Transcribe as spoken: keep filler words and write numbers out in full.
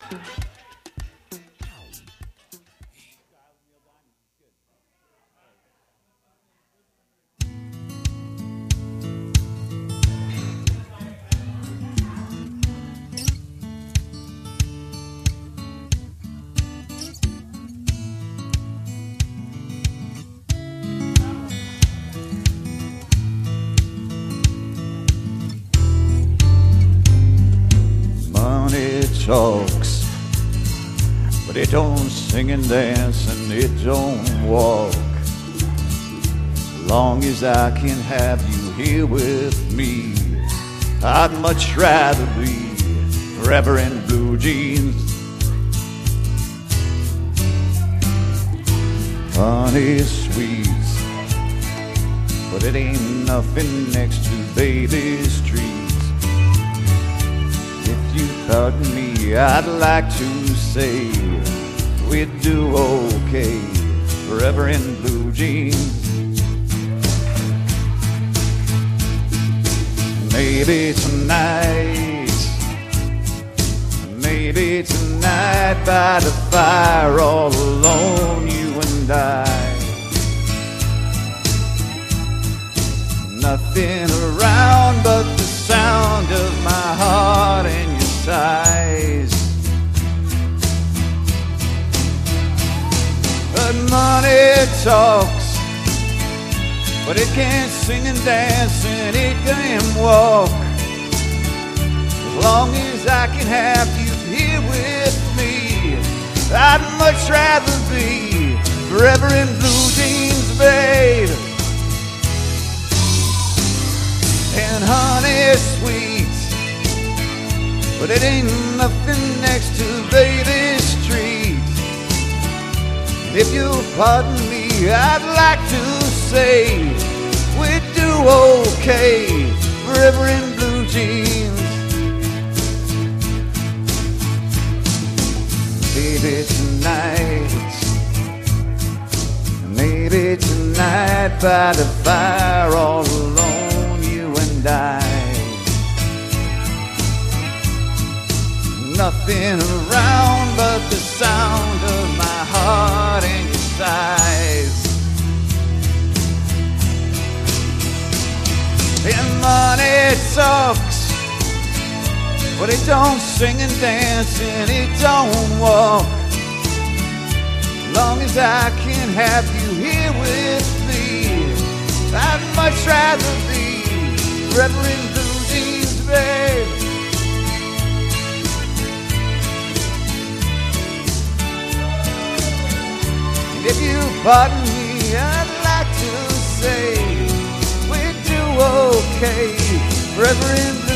Talks, but it don't sing and dance and it don't walk. As long as I can have you here with me, I'd much rather be forever in blue jeans. Honey sweets, but it ain't nothing next to baby's treats. Pardon me, I'd like to say we'd do okay forever in blue jeans. Maybe tonight, maybe tonight by the fire all alone, you and I. Nothing around but the sound of my heart and your sighs. But money talks, but it can't sing and dance and it can't walk. As long as I can have you here with me, I'd much rather be forever in blue jeans, babe. And honey sweets, but it ain't nothing next to baby's treat. If you'll pardon me, I'd like to say we'd do okay forever in blue jeans. Maybe tonight, maybe tonight by the fire all alone, you and I. Nothing around but the sound of my heart and your sighs. And money talks, but it don't sing and dance and it don't walk. As long as I can have you here with me, I'd much rather be forever in blue jeans, babe. If you pardon me, I'd like to say we'd do okay forever in